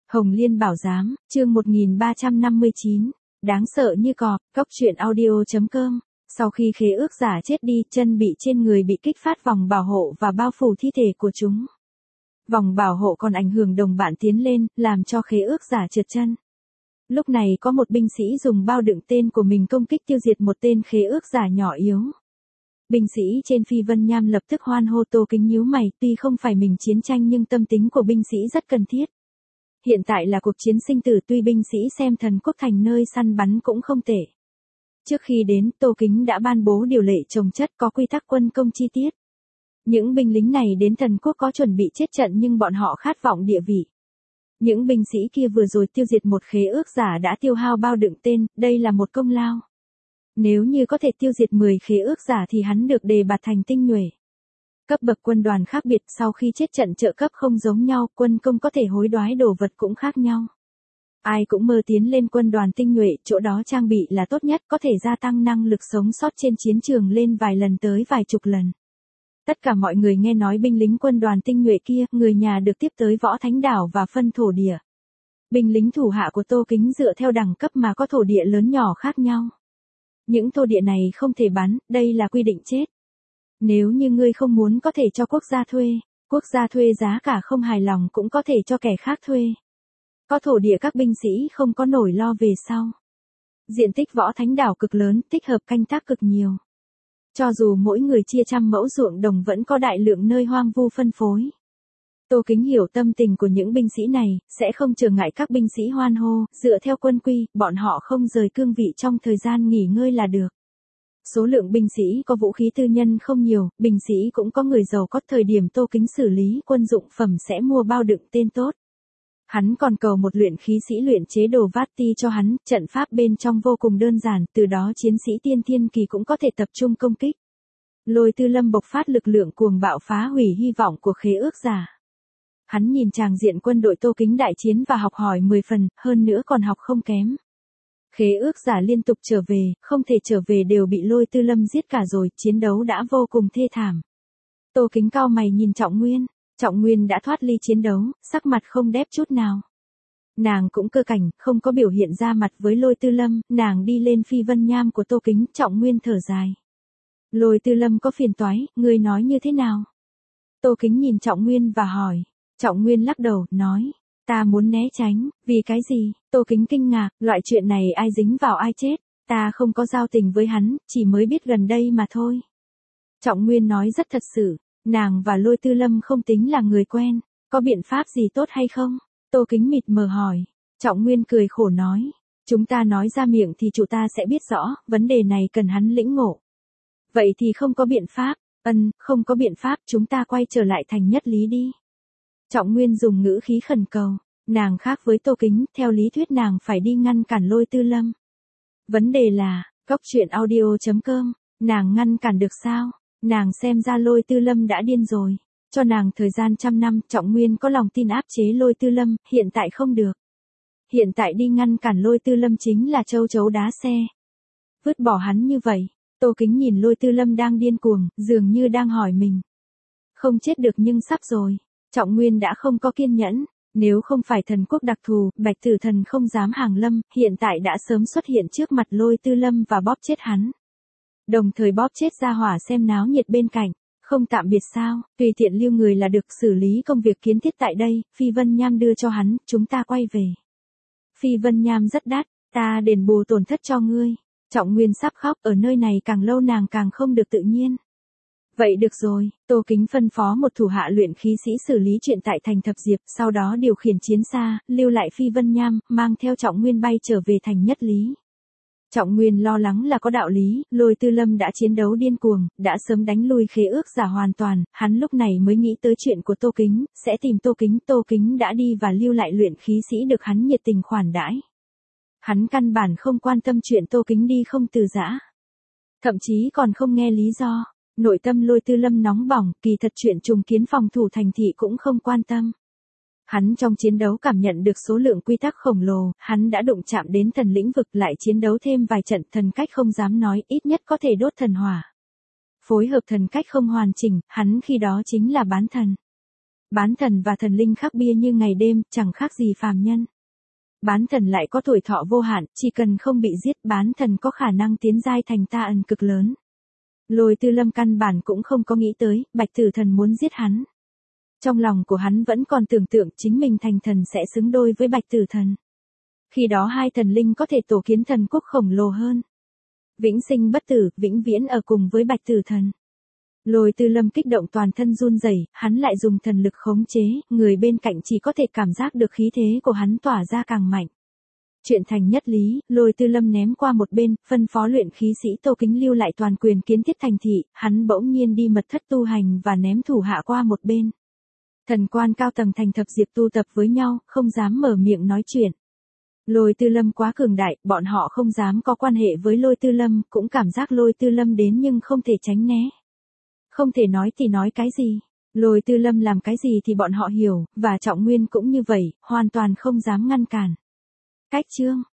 Hồng Liên Bảo Giám, chương 1359, đáng sợ như cọp, cóc truyện audio.com. Sau khi khế ước giả chết đi, chân bị trên người bị kích phát vòng bảo hộ và bao phủ thi thể của chúng. Vòng bảo hộ còn ảnh hưởng đồng bạn tiến lên, làm cho khế ước giả trượt chân. Lúc này có một binh sĩ dùng bao đựng tên của mình công kích tiêu diệt một tên khế ước giả nhỏ yếu. Binh sĩ trên Phi Vân Nham lập tức hoan hô. Tô Kính nhíu mày, tuy không phải mình chiến tranh nhưng tâm tính của binh sĩ rất cần thiết. Hiện tại là cuộc chiến sinh tử, tuy binh sĩ xem Thần Quốc thành nơi săn bắn cũng không tệ. Trước khi đến, Tô Kính đã ban bố điều lệ chồng chất có quy tắc quân công chi tiết. Những binh lính này đến Thần Quốc có chuẩn bị chết trận nhưng bọn họ khát vọng địa vị. Những binh sĩ kia vừa rồi tiêu diệt một khế ước giả đã tiêu hao bao đựng tên, đây là một công lao. Nếu như có thể tiêu diệt 10 khế ước giả thì hắn được đề bạt thành tinh nhuệ. Cấp bậc quân đoàn khác biệt, sau khi chết trận trợ cấp không giống nhau, quân công có thể hối đoái đồ vật cũng khác nhau. Ai cũng mơ tiến lên quân đoàn tinh nhuệ, chỗ đó trang bị là tốt nhất, có thể gia tăng năng lực sống sót trên chiến trường lên vài lần tới vài chục lần. Tất cả mọi người nghe nói binh lính quân đoàn tinh nhuệ kia, người nhà được tiếp tới Võ Thánh Đảo và phân thổ địa. Binh lính thủ hạ của Tô Kính dựa theo đẳng cấp mà có thổ địa lớn nhỏ khác nhau. Những thổ địa này không thể bán, đây là quy định chết. Nếu như ngươi không muốn có thể cho quốc gia thuê giá cả không hài lòng cũng có thể cho kẻ khác thuê. Có thổ địa các binh sĩ không có nổi lo về sau. Diện tích Võ Thánh Đảo cực lớn, thích hợp canh tác cực nhiều. Cho dù mỗi người chia trăm mẫu ruộng đồng vẫn có đại lượng nơi hoang vu phân phối. Tô Kính hiểu tâm tình của những binh sĩ này, sẽ không trở ngại các binh sĩ hoan hô, dựa theo quân quy, bọn họ không rời cương vị trong thời gian nghỉ ngơi là được. Số lượng binh sĩ có vũ khí tư nhân không nhiều, binh sĩ cũng có người giàu có, thời điểm Tô Kính xử lý quân dụng phẩm sẽ mua bao đựng tên tốt. Hắn còn cầu một luyện khí sĩ luyện chế đồ Vati cho hắn, trận pháp bên trong vô cùng đơn giản, từ đó chiến sĩ tiên thiên kỳ cũng có thể tập trung công kích. Lôi Tư Lâm bộc phát lực lượng cuồng bạo phá hủy hy vọng của khế ước giả. Hắn nhìn tràng diện quân đội Tô Kính đại chiến và học hỏi 10 phần, hơn nữa còn học không kém. Khế ước giả liên tục trở về, không thể trở về đều bị Lôi Tư Lâm giết cả rồi, chiến đấu đã vô cùng thê thảm. Tô Kính cau mày nhìn Trọng Nguyên đã thoát ly chiến đấu, sắc mặt không đép chút nào. Nàng cũng cơ cảnh, không có biểu hiện ra mặt với Lôi Tư Lâm, nàng đi lên Phi Vân Nham của Tô Kính, Trọng Nguyên thở dài. Lôi Tư Lâm có phiền toái, ngươi nói như thế nào? Tô Kính nhìn Trọng Nguyên và hỏi. Trọng Nguyên lắc đầu, nói. Ta muốn né tránh, vì cái gì? Tô Kính kinh ngạc, loại chuyện này ai dính vào ai chết, ta không có giao tình với hắn, chỉ mới biết gần đây mà thôi. Trọng Nguyên nói rất thật sự, nàng và Lôi Tư Lâm không tính là người quen, có biện pháp gì tốt hay không? Tô Kính mịt mờ hỏi. Trọng Nguyên cười khổ nói, chúng ta nói ra miệng thì chủ ta sẽ biết rõ, vấn đề này cần hắn lĩnh ngộ. Vậy thì không có biện pháp, không có biện pháp, chúng ta quay trở lại thành nhất lý đi. Trọng Nguyên dùng ngữ khí khẩn cầu, nàng khác với Tô Kính, theo lý thuyết nàng phải đi ngăn cản Lôi Tư Lâm. Vấn đề là, cóc truyện audio.com, nàng ngăn cản được sao? Nàng xem ra Lôi Tư Lâm đã điên rồi, cho nàng thời gian 100 năm, Trọng Nguyên có lòng tin áp chế Lôi Tư Lâm, hiện tại không được. Hiện tại đi ngăn cản Lôi Tư Lâm chính là châu chấu đá xe. Vứt bỏ hắn như vậy, Tô Kính nhìn Lôi Tư Lâm đang điên cuồng, dường như đang hỏi mình. Không chết được nhưng sắp rồi. Trọng Nguyên đã không có kiên nhẫn, nếu không phải thần quốc đặc thù, Bạch Tử Thần không dám hàng lâm, hiện tại đã sớm xuất hiện trước mặt Lôi Tư Lâm và bóp chết hắn. Đồng thời bóp chết gia hỏa xem náo nhiệt bên cạnh, không tạm biệt sao, tùy tiện lưu người là được, xử lý công việc kiến thiết tại đây, Phi Vân Nham đưa cho hắn, chúng ta quay về. Phi Vân Nham rất đắt, ta đền bù tổn thất cho ngươi. Trọng Nguyên sắp khóc, ở nơi này càng lâu nàng càng không được tự nhiên. Vậy được rồi, Tô Kính phân phó một thủ hạ luyện khí sĩ xử lý chuyện tại thành Thập Diệp, sau đó điều khiển chiến xa, lưu lại Phi Vân Nham, mang theo Trọng Nguyên bay trở về thành Nhất Lý. Trọng Nguyên lo lắng là có đạo lý, Lôi Tư Lâm đã chiến đấu điên cuồng, đã sớm đánh lui khế ước giả hoàn toàn, hắn lúc này mới nghĩ tới chuyện của Tô Kính, sẽ tìm Tô Kính đã đi và lưu lại luyện khí sĩ được hắn nhiệt tình khoản đãi. Hắn căn bản không quan tâm chuyện Tô Kính đi không từ giã. Thậm chí còn không nghe lý do. Nội tâm Lôi Tư Lâm nóng bỏng, kỳ thật chuyện trùng kiến phòng thủ thành thị cũng không quan tâm. Hắn trong chiến đấu cảm nhận được số lượng quy tắc khổng lồ, hắn đã đụng chạm đến thần lĩnh vực, lại chiến đấu thêm vài trận, thần cách không dám nói, ít nhất có thể đốt thần hỏa. Phối hợp thần cách không hoàn chỉnh, hắn khi đó chính là bán thần. Bán thần và thần linh khác biệt như ngày đêm, chẳng khác gì phàm nhân. Bán thần lại có tuổi thọ vô hạn, chỉ cần không bị giết, bán thần có khả năng tiến giai thành ta ẩn cực lớn. Lôi Tư Lâm căn bản cũng không có nghĩ tới, Bạch Tử Thần muốn giết hắn. Trong lòng của hắn vẫn còn tưởng tượng chính mình thành thần sẽ xứng đôi với Bạch Tử Thần. Khi đó hai thần linh có thể tổ kiến thần quốc khổng lồ hơn. Vĩnh sinh bất tử, vĩnh viễn ở cùng với Bạch Tử Thần. Lôi Tư Lâm kích động toàn thân run rẩy, hắn lại dùng thần lực khống chế, người bên cạnh chỉ có thể cảm giác được khí thế của hắn tỏa ra càng mạnh. Chuyện thành nhất lý, Lôi Tư Lâm ném qua một bên, phân phó luyện khí sĩ Tô Kính lưu lại toàn quyền kiến thiết thành thị, hắn bỗng nhiên đi mật thất tu hành và ném thủ hạ qua một bên. Thần quan cao tầng thành thập diệp tu tập với nhau, không dám mở miệng nói chuyện. Lôi Tư Lâm quá cường đại, bọn họ không dám có quan hệ với Lôi Tư Lâm, cũng cảm giác Lôi Tư Lâm đến nhưng không thể tránh né. Không thể nói thì nói cái gì. Lôi Tư Lâm làm cái gì thì bọn họ hiểu, và Trọng Nguyên cũng như vậy, hoàn toàn không dám ngăn cản. Cách chương